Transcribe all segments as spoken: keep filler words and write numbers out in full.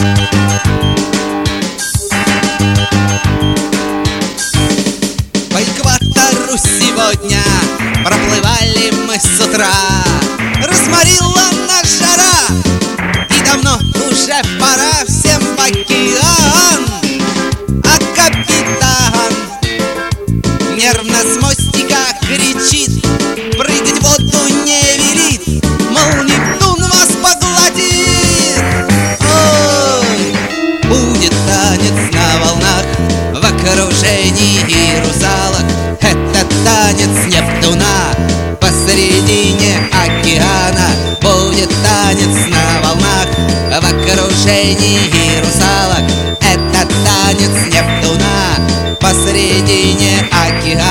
По экватору сегодня проплывали мы с утра. Разморила нас жара, и давно уже пора всем в океан. А капитан нервно с мостика кричит, прыгать в воду не велит, мол, Нептун вас поглотит. Ой, будет танец на волнах в окружении русалок. Это танец Нептуна посредине океана. Будет танец на волнах в окружении русалок. Это танец Нептуна посредине океана.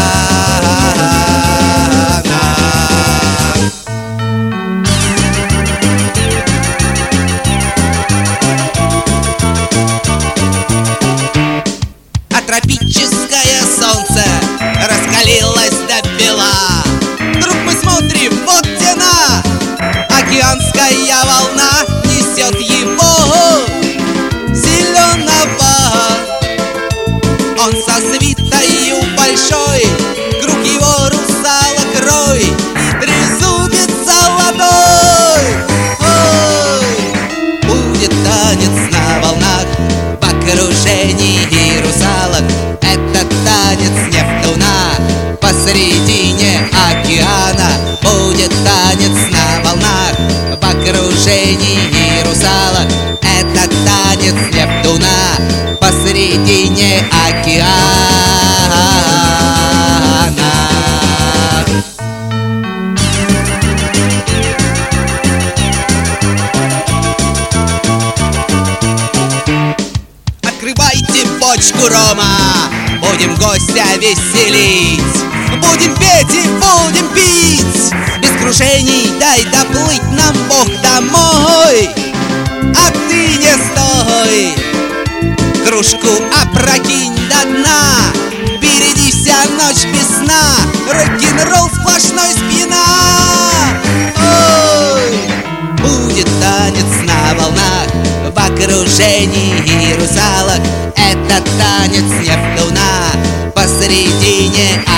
А тропическое солнце раскалилось до бела. Вдруг мы смотрим, вот тена, океанская волна несет его зеленого. Он со свитою большой, круг его русалок рой, и трезубец золотой. Ой, будет танец на волнах в окружении русалок. Это танец Нептуна посредине океана. Будет танец на волнах в окружении русалок. Это танец Нептуна посредине океана. Открывайте бочку рома, будем гостя веселить. Будем петь и будем пить, без крушений дай доплыть нам Бог домой. А ты не стой, кружку опрокинь до дна. Впереди вся ночь без сна, рок-н-ролл сплошной спина. Ой, будет танец на волнах в окружении русалок. Это танец Нептуна посредине